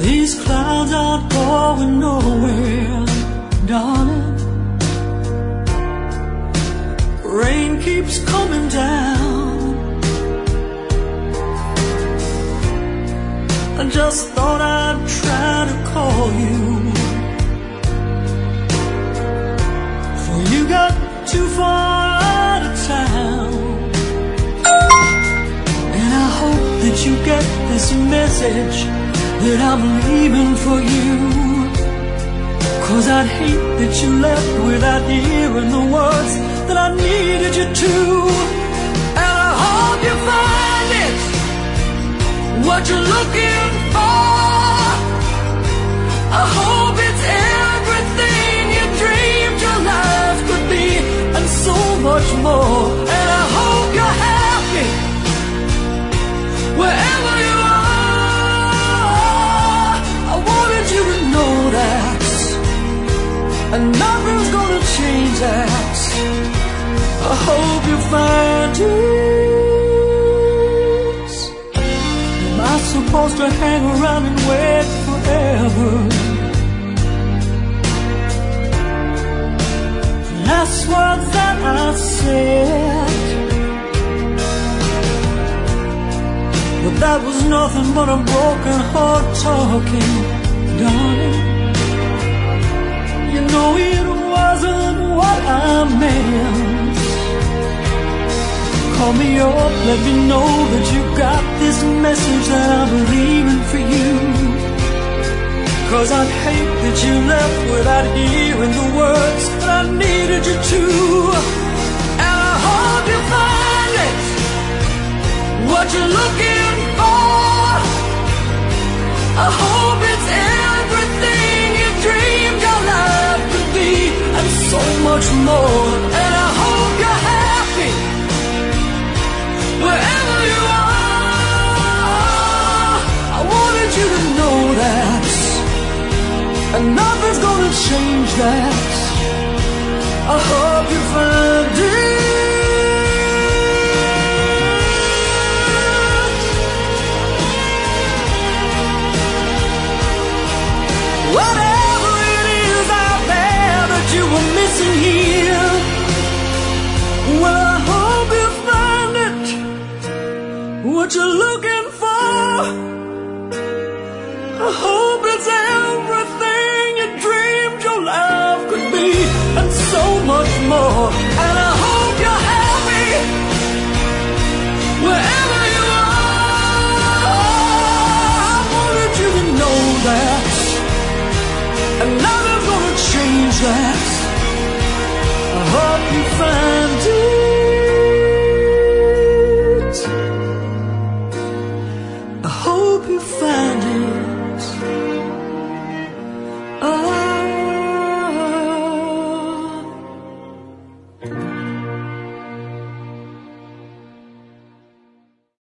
These clouds aren't going nowhere, darling. Rain keeps coming down. I just thought I'd try to call you, for you got too far out of town. And I hope that you get this message, that I'm leaving for you, 'cause I'd hate that you left without hearing the words that I needed you to. And I hope you find it, what you're looking for. I hope it's everything you dreamed your life could be, and so much more. And I hope you're happy wherever you are. I wanted you to know that, and nothing's gonna change that. I hope you find it. Am I supposed to hang around and wait forever? Last words that I said, but that was nothing but a broken heart talking, darling. You know it wasn't what I meant. Call me up, let me know that you got this message, that I'm leaving for you, 'cause I'd hate that you left without hearing the words that I needed you to. And I hope you find it, what you're looking for. I hope it's everything you dreamed your life could be, and so much more. And I hope you're happy wherever you are. I wanted you to know that, and nothing's gonna change that. I hope you find it. Whatever it is out there that you were missing here, well, I hope you find it, what you're looking for. I hope it's everything you dreamed your life could be, and so much more. And